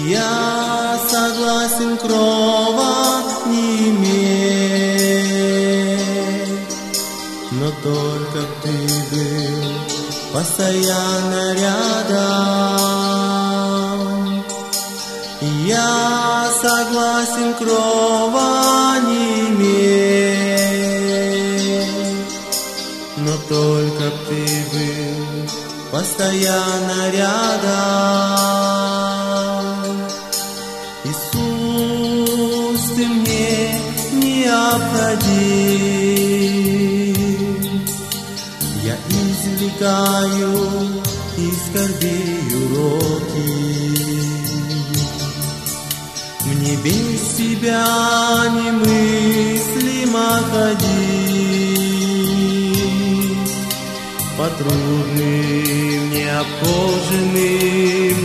Я согласен крова не иметь, но только ты был постоянно рядом. Я согласен крова не иметь, но только ты был постоянно рядом. Иисус, ты мне необходим. Я извлекаю из скорбей уроки. Мне без тебя немыслимо ходить по трудным, необхоженным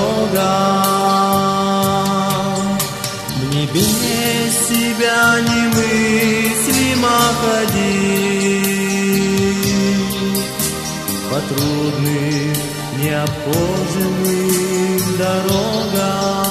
дорогам. Мне без тебя немыслимо ходить по трудным, необхоженным дорогам.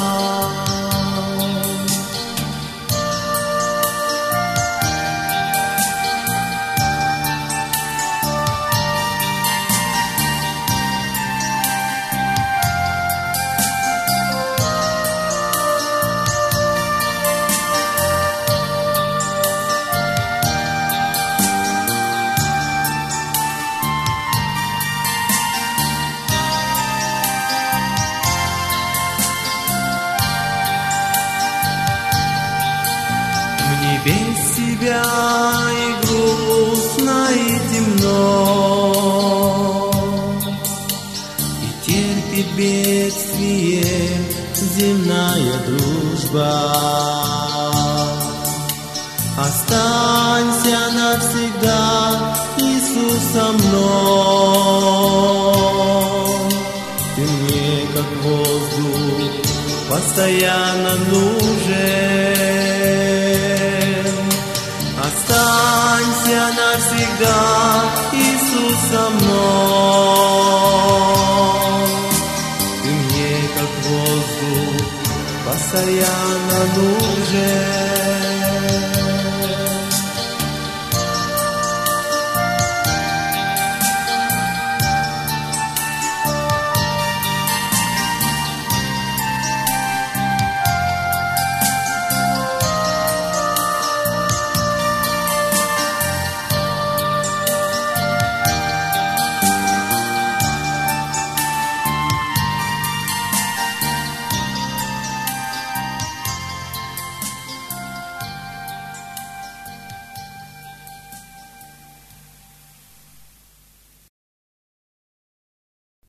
Без тебя и грустно, и темно, и терпит бедствие земная дружба. Останься навсегда, Иисус, со мной. Ты мне, как воздух, постоянно нужен. Останься навсегда, Иисус, со мной. Ты мне, как воздух, постоянно нужен.